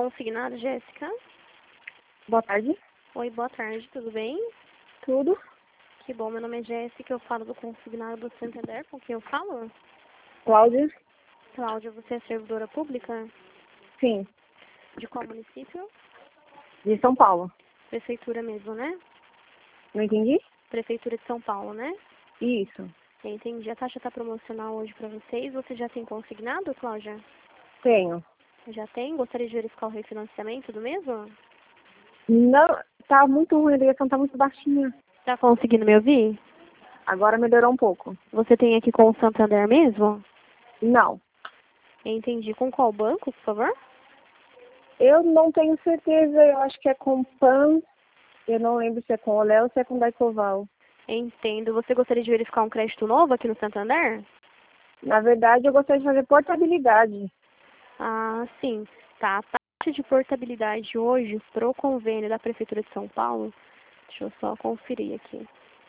Consignado, Jéssica? Boa tarde. Oi, boa tarde, tudo bem? Tudo? Que bom, meu nome é Jéssica, eu falo do Consignado do Santander, com quem eu falo? Cláudia? Cláudia, você é servidora pública? Sim. De qual município? De São Paulo. Prefeitura mesmo, né? Não entendi? Prefeitura de São Paulo, né? Isso. Entendi. A taxa está promocional hoje para vocês. Você já tem consignado, Cláudia? Tenho. Já tem? Gostaria de verificar o refinanciamento do mesmo? Não, tá muito ruim, a ligação tá muito baixinha. Tá conseguindo me ouvir? Agora melhorou um pouco. Você tem aqui com o Santander mesmo? Não. Entendi. Com qual banco, por favor? Eu não tenho certeza, eu acho que é com PAN, eu não lembro se é com Olé ou se é com Daicoval. Entendo. Você gostaria de verificar um crédito novo aqui no Santander? Na verdade, eu gostaria de fazer portabilidade. Ah, sim. Tá. A taxa de portabilidade hoje pro convênio da Prefeitura de São Paulo, deixa eu só conferir aqui.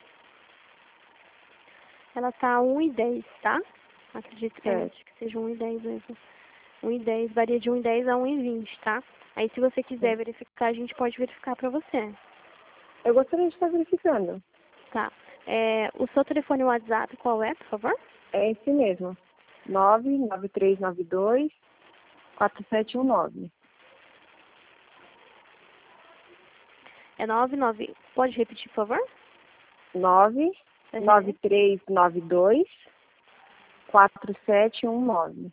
Ela tá 1,10, tá? Acredito Certo. que seja 1,10 mesmo. 1,10 varia de 1,10 a 1,20, tá? Aí se você quiser verificar, a gente pode verificar pra você. Eu gostaria de estar verificando. Tá. O seu telefone WhatsApp qual é, por favor? É esse mesmo. 99392-4719. É 99. Pode repetir, por favor? 99392-4719.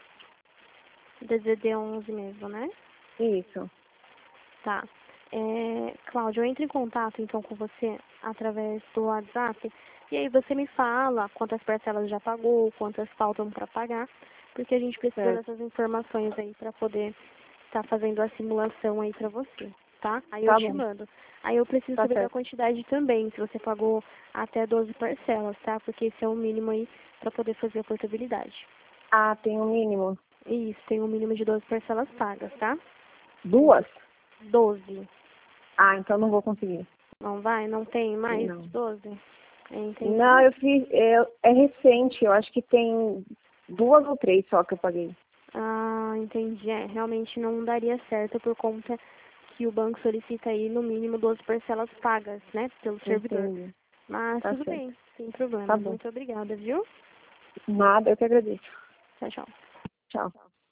DDD 11 mesmo, né? Isso. Tá. Cláudia, eu entro em contato então com você através do WhatsApp e aí você me fala quantas parcelas já pagou, quantas faltam para pagar, porque a gente precisa Certo. dessas informações aí para poder estar fazendo a simulação aí para você, tá? Aí eu Tá te bom. mando. Aí eu preciso Tá saber da certo. quantidade também, se você pagou até 12 parcelas, tá? Porque esse é o mínimo aí para poder fazer a portabilidade. Ah, tem um mínimo. Isso, tem um mínimo de 12 parcelas pagas, tá? 2? 12. Ah, então não vou conseguir. Não vai? Não tem mais Não. 12? Entendi. Não, eu fiz. É recente, eu acho que tem 2 ou 3 só que eu paguei. Ah, entendi. Realmente não daria certo por conta que o banco solicita aí no mínimo 12 parcelas pagas, né, pelo servidor. Entendi. Mas Tá tudo certo. bem, sem problema. Tá bom. Muito obrigada, viu? Nada, eu que agradeço. Tchau, tchau. Tchau.